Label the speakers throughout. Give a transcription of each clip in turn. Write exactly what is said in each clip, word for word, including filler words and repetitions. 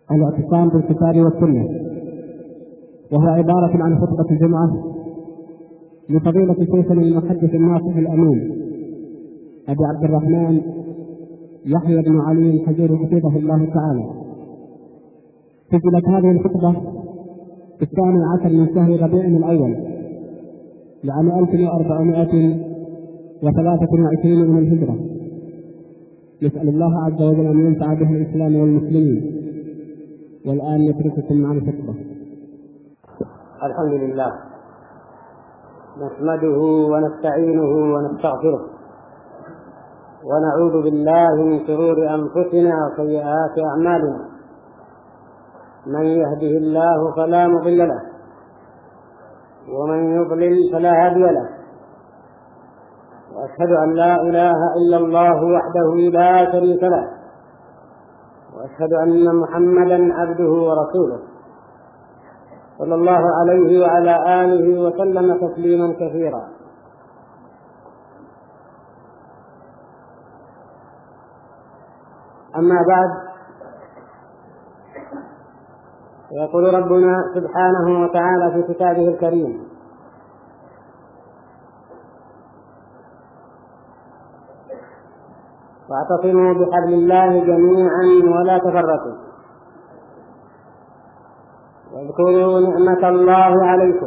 Speaker 1: الاعتصام بالكتاب والسنة، وهو عبارة عن خطبة الجمعة لفضيلة شيخنا المحدث الناصح الأمين أبي عبد الرحمن يحيى بن علي الحجيري حفظه الله تعالى. سجلت هذه الخطبة في الثاني عشر من شهر ربيع الأول لعام ألف وأربعمائة وثلاثة وعشرين من الهجرة. نسأل الله عز وجل أن ينفع به الإسلام والمسلمين. والآن نترككم مع الخطبة.
Speaker 2: الحمد لله، نحمده ونستعينه ونستغفره، ونعوذ بالله من شرور أنفسنا وسيئات أعمالنا. من يهده الله فلا مضل له، ومن يضلل فلا هادي له، وأشهد أن لا إله إلا الله وحده لا شريك له، وأشهد أن محمدا عبده ورسوله صلى الله عليه وعلى آله وسلم تسليما كثيرا. أما بعد، يقول ربنا سبحانه وتعالى في كتابه الكريم: واعتصموا بحبل الله جميعا ولا تفرقوا واذكروا نعمة الله عليكم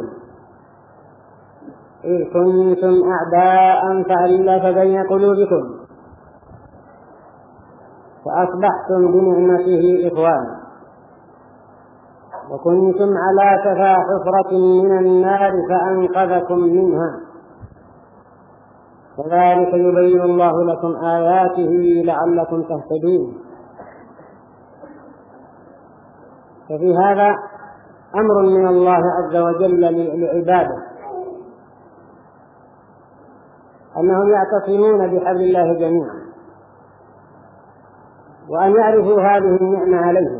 Speaker 2: إذ كنتم أعداء فألف بين قلوبكم فأصبحتم بنعمته إخوانا وكنتم على شفا حفرة من النار فأنقذكم منها كذلك يبين الله لكم آياته لعلكم تهتدون. ففي هذا أمر من الله عز وجل لعباده أنهم يعتصمون بحبل الله جميعا، وأن يعرفوا هذه النعمة عليهم،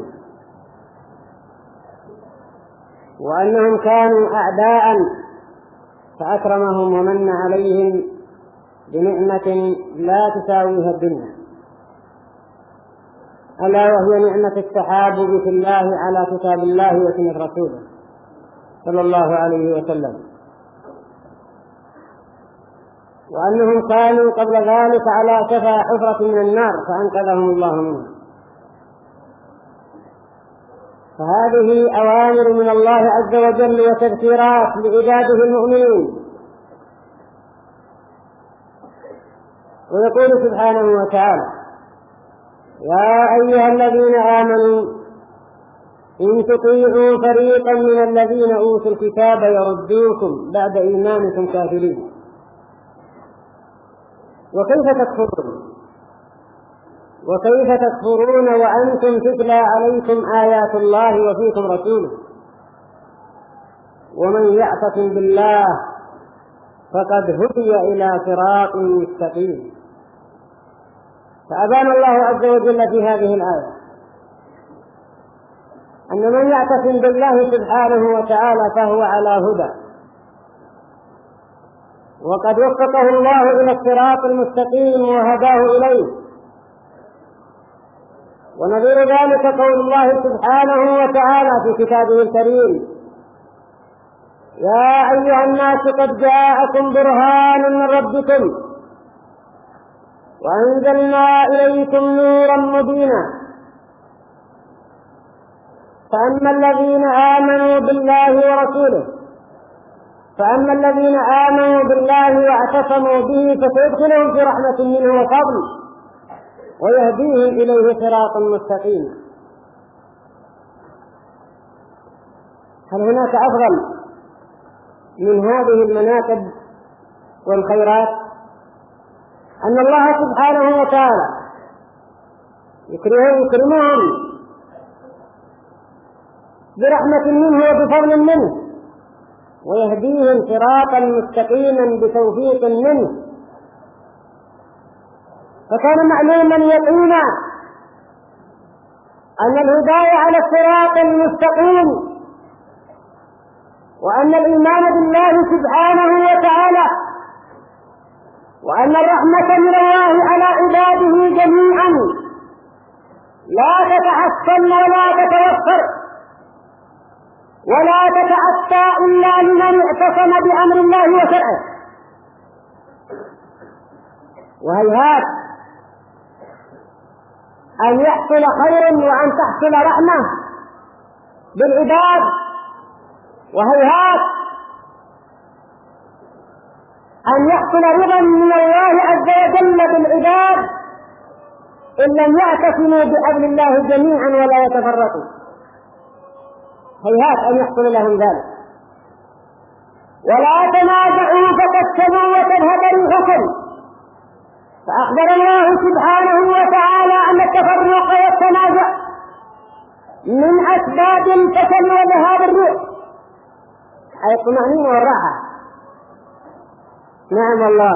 Speaker 2: وأنهم كانوا أعداء فأكرمهم ومن عليهم بنعمة لا تساويها الدنيا، ألا وهي نعمة التحابب في الله على كتاب الله وسنة رسوله صلى الله عليه وسلم، وأنهم كانوا قبل ذلك على شفا حفرة من النار فأنقذهم الله منها. فهذه أوامر من الله عز وجل وتذكيرات لعباده المؤمنين. ويقول سبحانه وتعالى: يا أيها الذين آمنوا إن تطيعوا فريقا من الذين أوتوا الكتاب يردوكم بعد إيمانكم كافرين وكيف تكفرون وكيف تكفرون وأنتم تتلى عليكم آيات الله وفيكم رسوله ومن يعتصم بالله فقد هدي إلى صراط مستقيم. فأبان الله عز وجل في هذه الآية أن من يعتصم بالله سبحانه وتعالى فهو على هدى، وقد وفقه الله إلى الصراط المستقيم وهداه إليه. ونظير ذلك قول الله سبحانه وتعالى في كتابه الكريم: يا أيها الناس قد جاءكم برهان من ربكم وأنزلنا إليكم نورا مبينا فأما الذين آمنوا بالله ورسوله فأما الذين آمنوا بالله واعتصموا به فسيدخلهم في رحمة منه وفضل ويهديهم إليه صراطا مستقيما. هل هناك أفضل من هذه المناقب والخيرات؟ أن الله سبحانه وتعالى يكرمهم برحمة منه وبفضل منه ويهديهم صراطا مستقيما بتوفيق منه. فكان معلوما يقينا أن الهداية على الصراط المستقيم وأن الإيمان بالله سبحانه وتعالى وأن الرحمة من الله على عباده جميعا لا تتحسن ولا تتوسع ولا تتأتى إلا لمن اعتصم بأمر الله وشرعه. وهيهات أن يحصل خير وأن تحصل رحمة بالعباد، وهيهات أن يحصل رضا من الله عز وجل بالعباد إن لم يعتصموا بحبل الله جميعا ولا يتفرقوا. هيهات أن يحصل لهم ذلك. ولا تنازعوا فتفشلوا وتذهب ريحكم. فأخبر الله سبحانه وتعالى أن التفرق والتنازع من أسباب الفشل وذهاب الروح، أي الطمأنينة والراحة. نعم الله،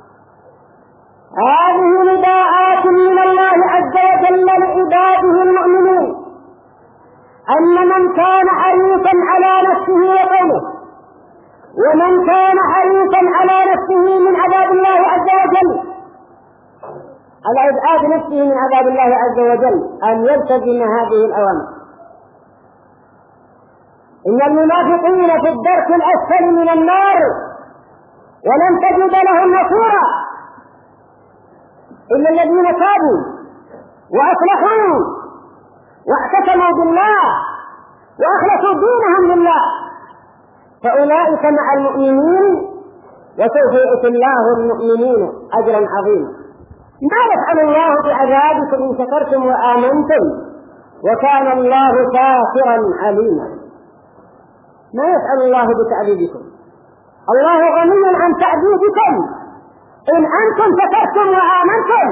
Speaker 2: هذه نداءات من الله عز وجل لعباده المؤمنين، أن من كان حريصا على نفسه وقومه، ومن كان حريصا على نفسه من عذاب الله عز وجل، على إبعاد نفسه من عذاب الله عز وجل، أن يلتزم هذه الأوامر. إن المنافقين في الدرك الأسفل من النار ولن تجد لهم نصيرا إلا الذين تابوا وأصلحوا واعتصموا بالله وأخلصوا دينهم لله، فأولئك مع المؤمنين وسوف يؤتي الله المؤمنين أجرا عظيما. ما يفعل الله بعذابكم إن شكرتم وآمنتم وكان الله شاكرا عليما. ما يفعل الله بتعذيبكم، الله غني عن تعذيبكم إن أنتم شكرتم وآمنتم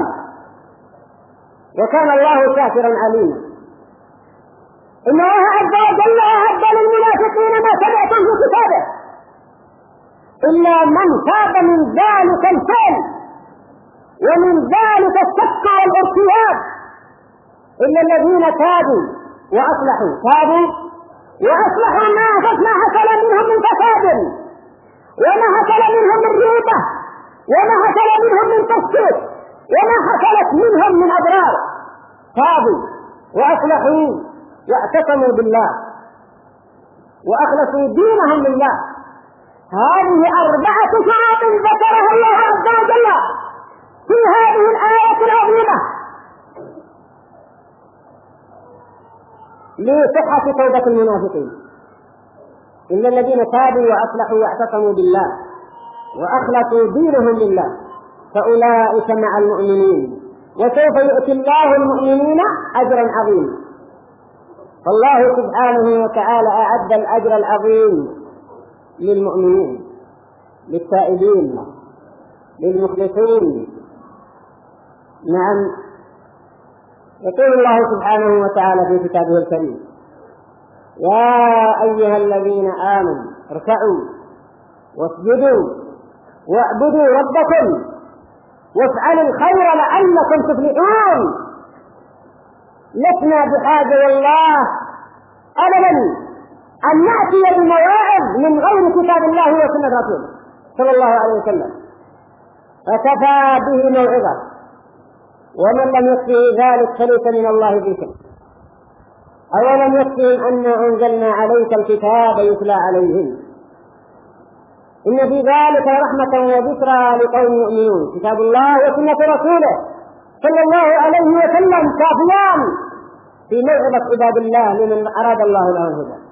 Speaker 2: وكان الله شاكرا عليما. إن الله عز وجل أعد للمنافقين ما سمعتم في كتابه إلا من تاب من ذلك الفعل ومن ذلك الشك والارتياب، إلا الذين تابوا وأصلحوا. تابوا وأصلحوا ما حصل منهم من فساد، وما حصل منهم من ريبة، وما حصل منهم من تشكيك، وما حصلت منهم من أضرار. تابوا وأصلحوا واعتصموا بالله وأخلصوا دينهم لله. هذه أربعة شروط ذكرها الله عز وجل في هذه الآية العظيمة لصحة توبة المنافقين. إن الذين تابوا وأصلحوا واعتصموا بالله وأخلصوا دينهم لله فأولئك مع المؤمنين وسوف يؤتي الله المؤمنين أجرا عظيما. فالله سبحانه وتعالى أعد الأجر العظيم للمؤمنين، للتائبين، للمخلصين. نعم، يقول الله سبحانه وتعالى في كتابه الكريم: يا أيها الذين آمنوا اركعوا واسجدوا واعبدوا ربكم وافعلوا الخير لعلكم تفلحون. لسنا بحاجة والله أبدا أن نأتي بمواعظ من غير كتاب الله وسنة رسوله صلى الله عليه وسلم، فكفى به موعظة. ومن لم يكفه ذلك فليس من الله في شيء. أولم يكفهم أنا أنزلنا عليك الكتاب يتلى عليهم إن في ذلك رحمة وذكرى لقوم يؤمنون. كتاب الله وسنة رسوله صلى الله عليه وسلم كافيان في موعظة عباد الله لمن أراد الله له الهدى.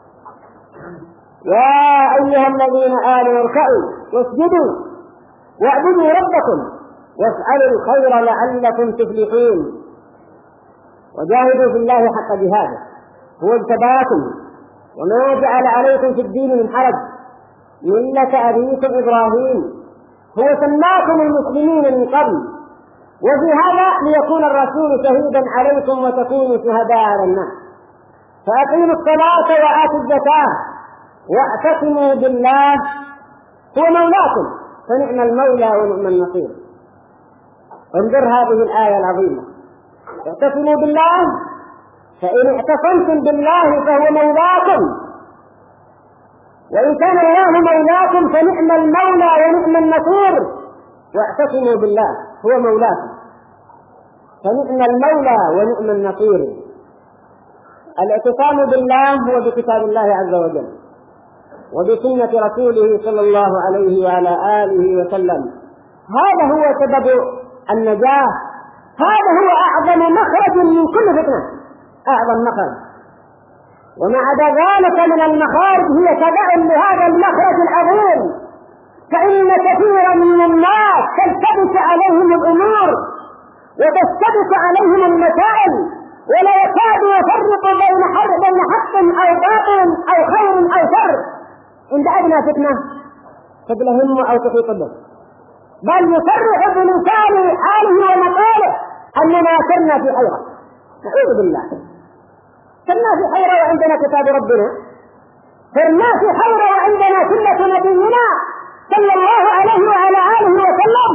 Speaker 2: يا أيها الذين آمنوا اركعوا واسجدوا واعبدوا ربكم وافعلوا الخير لعلكم تفلحون. وجاهدوا في الله حق جهاده، هو اجتباكم وما جعل عليكم في الدين من حرج ملة أبيكم إبراهيم، هو سماكم المسلمين من قبل وفي هذا ليكون الرسول شهيدا عليكم وتكونوا شهداء على الناس. فأقيموا الصلاة وآتوا الزكاة واعتصموا بالله هو مولاكم فنعم المولى ونعم النصير. انظر هذه الآية العظيمة: اعتصموا بالله، فإن اعتصمتم بالله فهو مولاكم، وإن كان الله مولاكم فنعم المولى ونعم النصير. واعتصموا بالله هو مولاكم فنعم المولى ونعم النصير. الاعتصام بالله وبكتاب الله عز وجل وبسنة رسوله صلى الله عليه وعلى آله وسلم، هذا هو سبب النجاة، هذا هو أعظم مخرج من كل فتنة، أعظم مخرج. وما عدا ذلك من المخارج هي تبع لهذا المخرج العظيم، فإن كثيرا من الناس تلتبس عليهم الأمور وتشتبك عليهم المسائل ولا يكاد يفرق بين حق بين حق أو باطل أو خير أو شر، عند أدنى فتنة قبل همه أو تحيط به، بل يصرح بلسان حاله ومقاله أننا كنا في حيرة. نعوذ بالله، كنا في حيرة وعندنا كتاب ربنا، كنا في حيرة وعندنا سنة نبينا صلى الله عليه وعلى آله وسلم.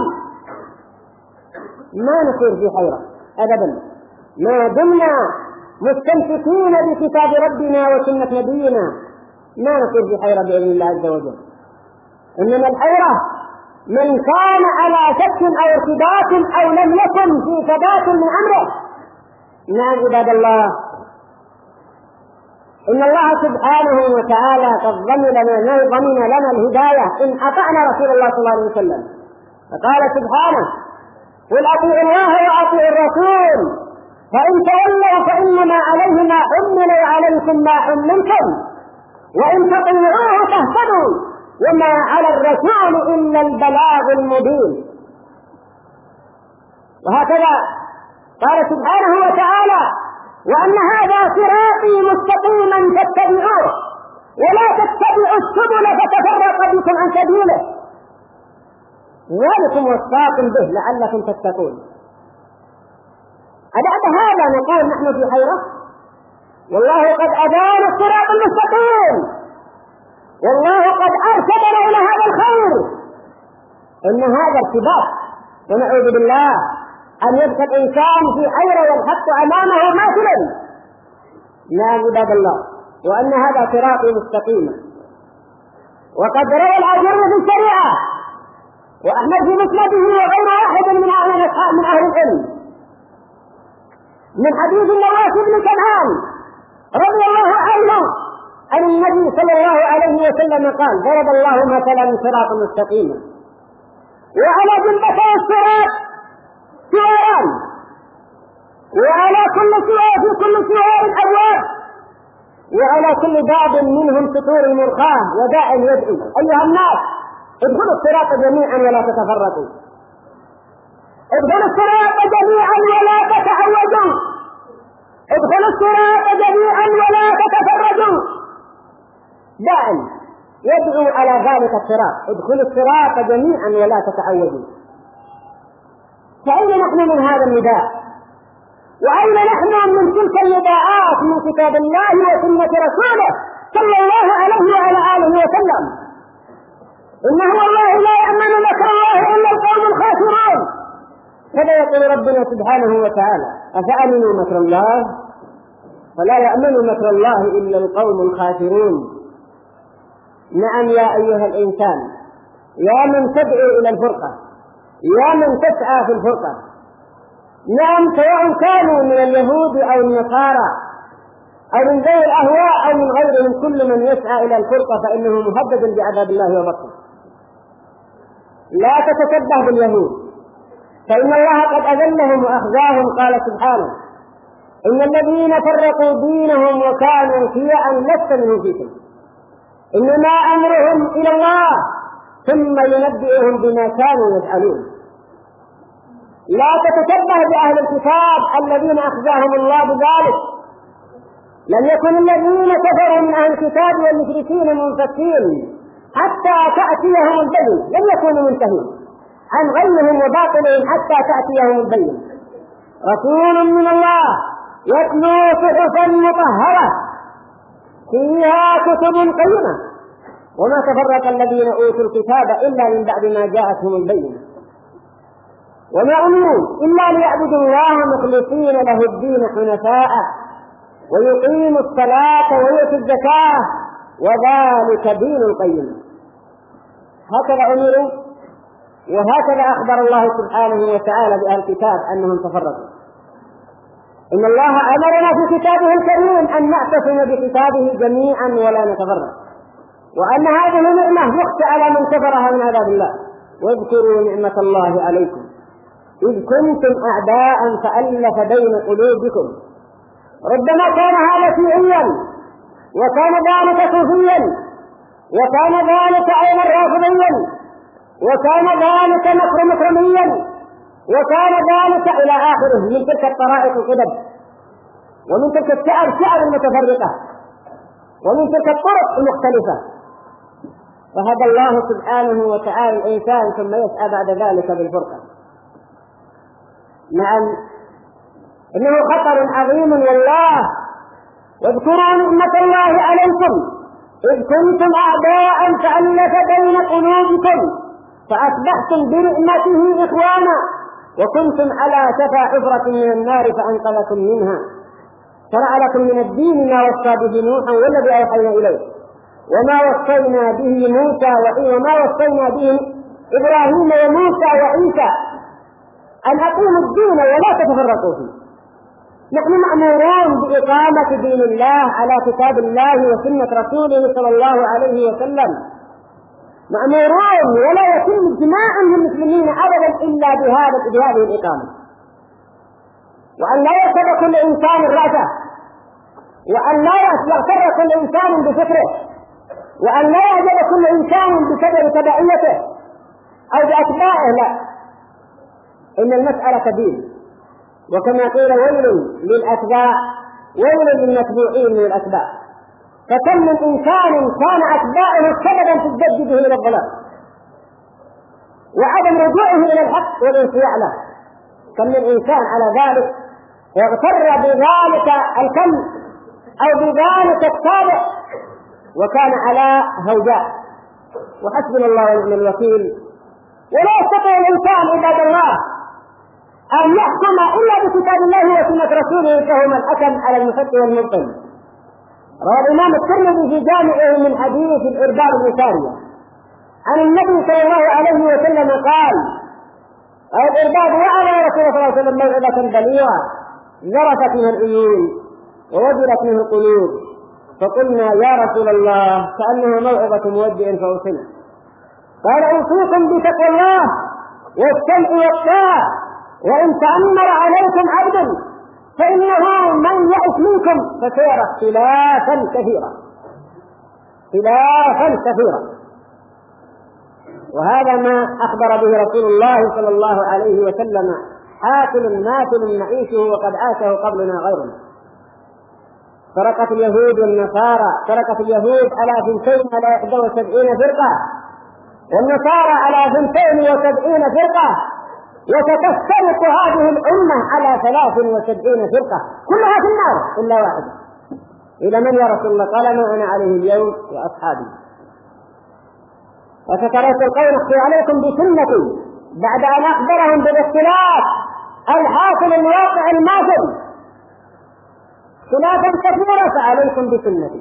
Speaker 2: ما نصير في حيرة أبدا ما دمنا مستمسكين بكتاب ربنا وسنة نبينا، ما نصير في حيرة بإذن الله عز وجل. إنما الحيرة من كان على شك أو ارتباط أو لم يكن في ثبات من أمره. نعم عباد الله، إن الله سبحانه وتعالى قد ضمن لنا ضمن لنا الهداية إن أطعنا رسول الله صلى الله عليه وسلم، فقال سبحانه: قل أطيعوا الله وأطيعوا الرسول فإن تولوا فإنما عليه ما حمل وعليكم ما حملتم وإن تطيعوه تهتدوا وما على الرسول إلا البلاغ المبين. وهكذا قال سبحانه وتعالى: وأن هذا صراطي مستقيما فاتبعوه ولا تتبعوا السبل فتفرق بكم عن سبيله ذلكم وصاكم به لعلكم تتقون. أبعد هذا نقول نحن في حيرة؟ والله قد أبان الصراط المستقيم، والله قد أرشدنا إلى هذا الخير. إن هذا ارتباط، ونعوذ بالله أن يبقى الإنسان في حيرة والحق أمامه ماثلا. نعم عباد الله، وأن هذا صراط مستقيم. وقد روى الأجر في الشريعة وأحمد في مسنده وغير واحد من أهل من أهل العلم من حديث النواس بن سمعان رضي الله عنه عن النبي صلى الله عليه وسلم قال: ضرب الله مثلا صراطا مستقيما وعلى جنبتي الصراط سواران وعلى كل سوار في كل سوار أبواب وعلى كل باب منهم سطور مرخاة وداع يدعو: أيها الناس ادخلوا الصراط جميعا ولا تتفرقوا، ادخلوا الصراط جميعا ولا تتعوجوا، ادخلوا الصراط جميعا ولا تتفرقوا. داع يدعو على ذلك الصراط: ادخلوا الصراط جميعا ولا تتعوجوا. فأين نحن من هذا النداء؟ وأين نحن من تلك النداءات من كتاب الله وسنة رسوله صلى الله عليه وعلى آله وسلم؟ إنه والله لا يأمن مكر الله إلا القوم الخاسرون. كذا يقول ربنا سبحانه وتعالى: أفأمنوا مكر الله؟ فلا يأمن مكر الله إلا القوم الخاسرون. نعم يا أيها الإنسان، يا من تدعو إلى الفرقة، يا من تسعى في الفرقة، نعم سواء كانوا من اليهود أو النصارى أو من ذوي الأهواء أو من غيرهم، كل من يسعى إلى الفرقة فإنه مهدد بعذاب الله وبطه. لا تتشبه باليهود فإن الله قد أذلهم وأخزاهم. قال سبحانه: إن الذين فرقوا دينهم وكانوا شيعا لست منهم في شيء إنما أمرهم إلى الله ثم ينبئهم بما كانوا يفعلون. لا تتشبه بأهل الكتاب الذين أخزاهم الله بذلك. لم يكن الذين كفروا من أهل الكتاب والمشركين منفكين حتى تأتيهم البين، لم يكونوا منتهين عن غيهم وباطلهم حتى تأتيهم البين. رسول من الله يتلو صحفا مطهرة فيها كتب قيمة وما تفرق الذين أوتوا الكتاب إلا من بعد ما جاءتهم البينة وما أمروا إلا ليعبدوا الله مخلصين له الدين حنفاء ويقيموا الصلاة ويؤتوا الزكاة وذلك دين القيم. هكذا أمروا وهكذا أخبر الله سبحانه وتعالى بأهل الكتاب أنهم تفرقوا. إن الله أمرنا في كتابه الكريم أن نعتصم بكتابه جميعا ولا نتفرق، وأن هذه نعمة يخشى على من كفرها من عذاب الله. واذكروا نعمة الله عليكم إذ كنتم أعداء فألف بين قلوبكم. ربما كان هذا شيعيا، وكان ذلك صوفيا، وكان ذلك أيضا رافضيا، وكان ذلك نصر مكرميا، وكان ذلك إلى آخره من تلك الطرائق القدم، ومن تلك الشعر شعر المتفرقة، ومن تلك الطرق المختلفة. فهدى الله سبحانه وتعالى الإنسان ثم يسعى بعد ذلك بالفرقة. نعم، إنه خطر عظيم والله. واذكروا نعمة الله عليكم إذ كنتم أعداء فألف بين قلوبكم فأصبحتم بنعمته إخوانا وكنتم على شفا حفرة من النار فأنقذكم منها. شرع لكم من الدين ما وصى به نوحا والذي أوحينا إليه وما وصينا به موسى وما وصينا به إبراهيم وموسى وعيسى أن أقيموا الدين ولا تتفرقوا فيه. نحن مأمورون بإقامة دين الله على كتاب الله وسنة رسوله صلى الله عليه وسلم، مأمورون، ولا يتم اجتماع للمسلمين أبدا إلا بهذا بهذه الإقامة. وأن لا يغتر كل إنسان رأسه، وأن لا يغتر كل إنسان بفكره، وأن لا يعجب كل إنسان بسبب تبعيته أو بأتباعه، لا، إن المسألة دين. وكما قيل ويل للأتباع ويل للمتبوعين من الأتباع. فكم من إنسان كان أتباعه سببا في الجد به إلى الضلال وعدم رجوعه إلى الحق والانصياع له. كم من إنسان على ذلك يغتر بذلك الكم أو بذلك التابع وكان على هوجاء. وحسبنا الله ونعم الوكيل. ولا يستطيع الإنسان عباد الله أن يحكم إلا بكتاب الله وسنة رسوله فهو الحكم على المحق والمبطل. روى الإمام الترمذي في جامعه من حديث الإرباب بن سارية عن النبي صلى الله عليه وسلم قال: الإرباب وعلى رسول الله صلى الله عليه وسلم موعظة بليغة ذرفت منها العيون ووجلت منه القلوب، فقلنا يا رسول الله كأنه موعظة مودع فأوصنا. قال: أوصيكم بتقوى الله والسمع والطاعة، وإن تأمر عليكم عبد فإنه من يعش منكم فسيرى اختلافا كثيرا اختلافا كثيرا. وهذا ما أخبر به رسول الله صلى الله عليه وسلم: حاكل ماكل نعيشه وقد عاشه قبلنا غيرنا. تركت اليهود والنصارى تركت اليهود على ثنتين على إحدى وسبعين فرقة، والنصارى على ثنتين وسبعين فرقة، وستفترق هذه الأمة على ثلاث وسبعين فرقة كلها في النار إلا واحدة. إلى من يا رسول الله؟ قال: ما أنا عليه اليوم وأصحابي. وسترى القول: اخفي عليكم بسنتي، بعد أن أخبرهم بالاختلاف الحاصل الواقع الماثل خلافا كثيرا، فعليكم بسنتي.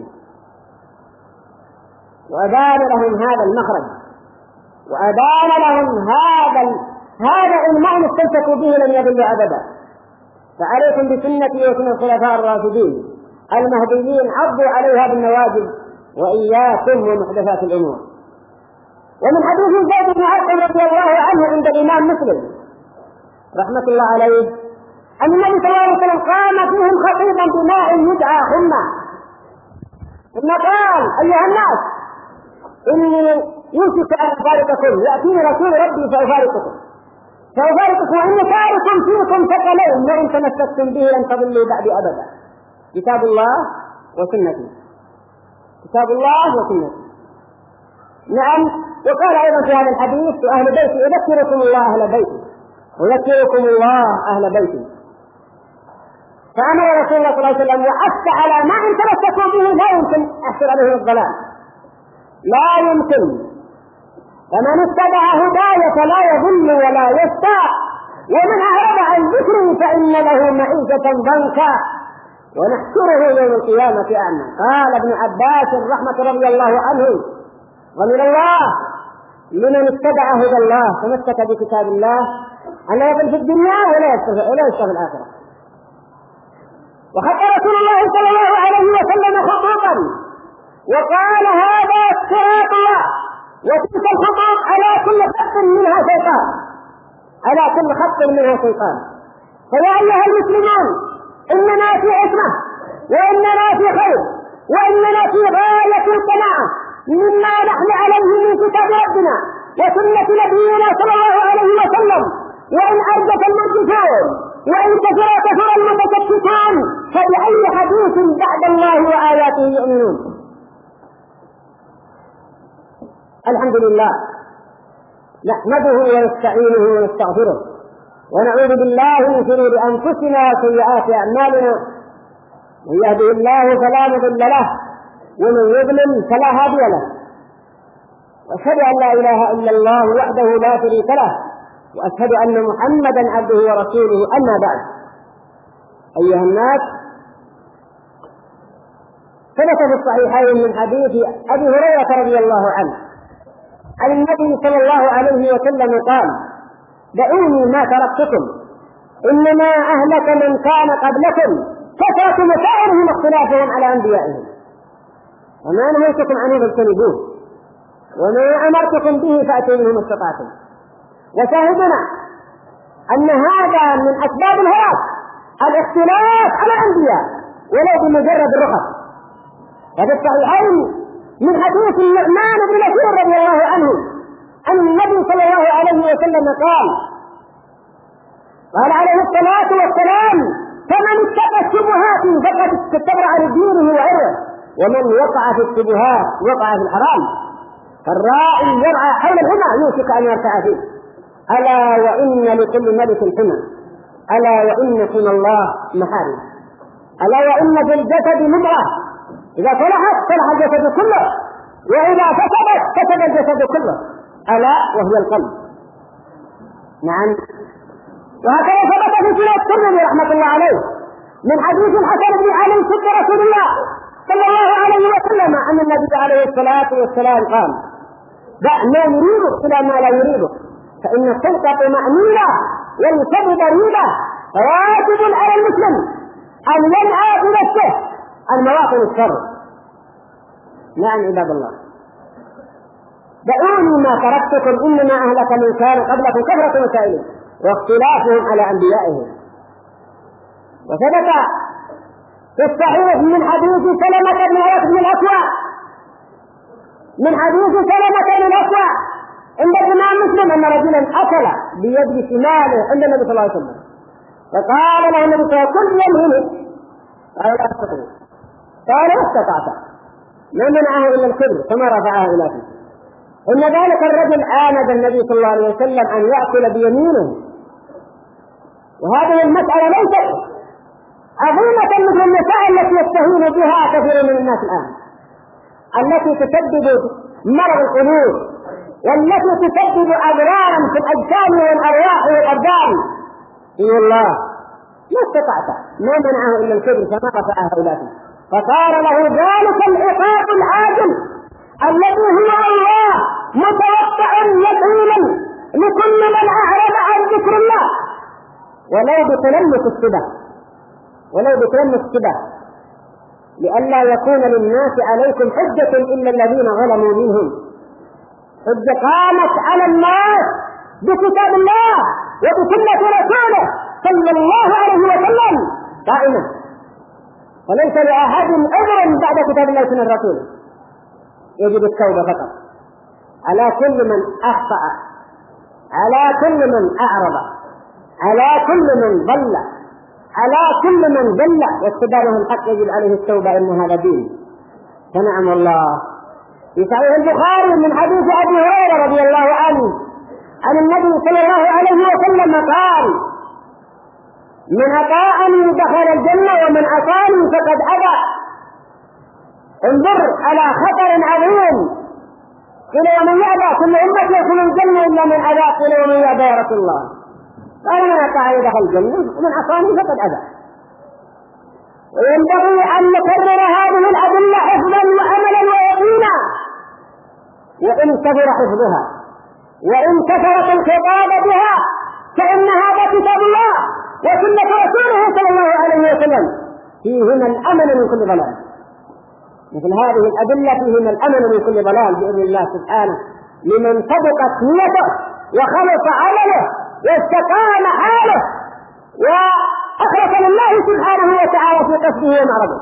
Speaker 2: وأبان لهم هذا المخرج، وأبان لهم هذا هذا إن ما استمسكوا به لن يضلوا أبدا. فعليكم بسنتي وسنة الخلفاء الراشدين المهديين عضوا عليها بالنواجذ، وإياكم ومحدثات الأمور. ومن حديث زيد بن أرقم رضي الله عنه عند الإمام مسلم رحمة الله عليه أن النبي صلى الله عليه وسلم قام فيهم خطيبا بماء يدعى حمى، ثم قال: أيها الناس، إني يوشك أن أفارقكم، يأتيني رسول ربي فأفارقكم فأفارقكم وإني تارك فيكم ثقلين وإن تمسكتم به لن تضلوا بعد أبدا: كتاب الله وسنتي. كتاب الله وسنتي. نعم. وقال أيضا في هذا الحديث: أهل بيتي أذكركم الله أهل بيتي أذكركم الله أهل بيتي. فأمر رسول الله صلى الله عليه وسلم وحث على ما إن تمسكوا به لا يمكن أحصل عليه الضلال، لا يمكن. فمن اتبع هداية لا يضل ولا يشقى، ومن أعرض عن ذكري فإن له معيشة ضنكا ونحشره يوم القيامة أعمى. قال ابن عباس رحمة رضي الله عنه: ومن الله لمن اتبع هدى الله تمسك بكتاب الله أن لا يضل في الدنيا ولا يشقى في الآخرة. وخط رسول الله صلى الله عليه وسلم خطوطا وقال هذا صراط الله، وتلك الخطوط على كل خط منها شيطان، على كل خط منها شيطان. فيا أيها المسلمون إننا في عصمة، وإننا في خير، وإننا في غاية القناعة مما نحن عليه من كتاب ربنا وسنة نبينا صلى الله عليه وسلم. وإن أرجت المرجفون وإن كثر كثر المتشككون فبأي حديث بعد الله وآياته يؤمنون. الحمد لله، نحمده ونستعينه ونستغفره ونعوذ بالله من شرور أنفسنا وسيئات أعمالنا، من يهده الله فلا مضل له ومن يضلل فلا هادي له، وأشهد أن لا إله إلا الله وحده لا شريك له، وأشهد أن محمدا عبده ورسوله. أما بعد، أيها الناس، ثبت في الصحيحين من حديث أبي هريرة رضي الله عنه عن النبي صلى الله عليه وسلم قال: دعوني ما تركتكم إنما أهلك من كان قبلكم كثرة مسائلهم واختلافهم على أنبيائهم، وما نهيتكم عنه فاجتنبوه، وما أمرتكم به فأتوا منه ما استطعتم. وشاهدنا أن هذا من أسباب الهلاك الاختلاف على الأنبياء ولو بمجرد الرخص. وفي الصحيحين من حديث النعمان بن بشير رضي الله عنه أن النبي صلى الله عليه وسلم قال قال عليه الصلاة والسلام: فمن اتقى الشبهات فقد استبرأ لدينه وعرضه، ومن وقع في الشبهات وقع في الحرام. فالراعي يرعى حول الحمى يوشك أن يرتع فيه. ألا وإن لكل ملك حمى، ألا وإن حمى الله محارم، ألا وإن في الجسد مضغة إذا صلحت صلح الجسد كله، وإذا فسدت فسد الجسد كله، ألا وهي القلب. نعم. وهكذا ثبت في سنة الترمذي رحمة الله عليه من حديث الحسن بن علي سب رسول الله صلى الله عليه وسلم أن النبي عليه الصلاة والسلام قال: دع ما يريدك إلى ما لا يريدك، فإن الصدق طمأنينة والكذب ريبة، فواجب على المسلم أن ينأى بنفسه المواطن الشر. نعم عباد الله، دعوني ما تركتكم إنما أهلك من كان قبلكم كثرة مسائلهم واختلافهم على أنبيائهم. وثبت في الصحيح من حديث سلمة بن بن الأكوع من حديث سلمة بن الأكوع عند الإمام مسلم أن رجلا أكل بيد شماله عند النبي صلى الله عليه وسلم، فقال له النبي صلى الله عليه وسلم: كل يمهله. قال: لا أستطيع. قال: استطعت. ما منعه إلا الكبر فما رفعه إلى فيه. إن ذلك الرجل آمد النبي صلى الله عليه وسلم أن يأكل بيمينه، وهذه المسألة ليست عظيمة مثل المسائل التي يستهين بها كثير من الناس الآن، التي تسبب مرض القلوب، والتي تسبب أضرارا في الأجسام والأرواح والأبدان. إي الله، ما استطعت، ما منعه إلا الكبر فما رفعه إلى فيه. فصار له ذلك العقاب العاجل الذي هو الله متوقع يقينا لكل من أعرض عن ذكر الله، ولو بتلمس السبع ولو بتلمس السبع لئلا يكون للناس عليكم حجة إلا الذين ظلموا منهم. حجة قامت على الناس بكتاب الله وبسنة رسوله صلى الله عليه وسلم قائمة، وليس لأحد عذر بعد كتاب الله وسنة رسوله، يجب التوبة فقط على كل من أخطأ، على كل من أعرض، على كل من ضل، على كل من ضل واستداره الحق يجب عليه التوبة، إن هذا دين. فنعم الله. في صحيح البخاري من حديث أبي هريرة رضي الله عنه عن النبي صلى الله عليه وسلم قال: من أطاعني دخل الجنة ومن عصاني فقد أبى. انظر على خطر عظيم. قيل: ومن يأبى؟ كل أمة يدخل الجنة إلا من أبى. قيل: ومن يأبى يا رسول الله؟ قال: من أطاعني دخل الجنة ومن عصاني فقد أبى. وينبغي أن نكرر هذه الأدلة حفظا وعملا ويقينا، وإن كثر حفظها وإن كثرت الخطاب بها فإن هذا كتاب الله وسنة رسوله صلى الله عليه وسلم فيهما الأمن من كل ضلال. مثل هذه الأدلة فيهما الأمن من كل ضلال بإذن الله سبحانه لمن صدقت نيته وخلص عمله واستقام حاله وأخلص لله سبحانه وتعالى في قصده ومعرضه.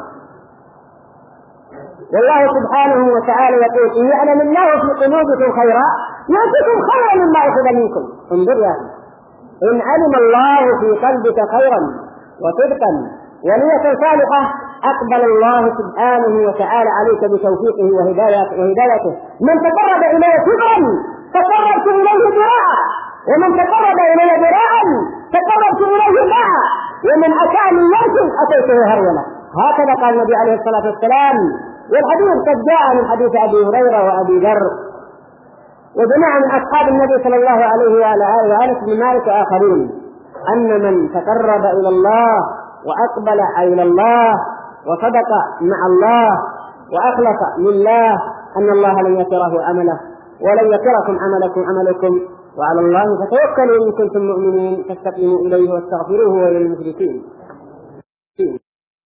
Speaker 2: والله سبحانه وتعالى يقول إن يعلم الله في قلوبكم خيرا يؤتكم خيرا مما أخذ منكم. انظر يا أخي، إن علم الله في قلبك خيرا وصدقا ونية صالحة أقبل الله سبحانه وتعالى عليك بتوفيقه وهدايته. من تقرب إليه شكرا تقربت إليه ذراعا، ومن تقرب إليه ذراعا تقربت إليه باعا، ومن أتاني يمشي أتيته هرولا. هكذا قال النبي عليه الصلاة والسلام. والحديث قد جاء من حديث أبي هريرة وأبي ذر وجماعة من أصحاب النبي صلى الله عليه وعلى آله وآله بن مالك وآخرين أن من تقرب إلى الله وأقبل إلى الله وصدق مع الله وأخلص لله أن الله لن يتره عمله ولن يتركم عملكم عملكم وعلى الله فتوكلوا إن كنتم مؤمنين فاستقيموا إليه واستغفروه وإلى المشركين.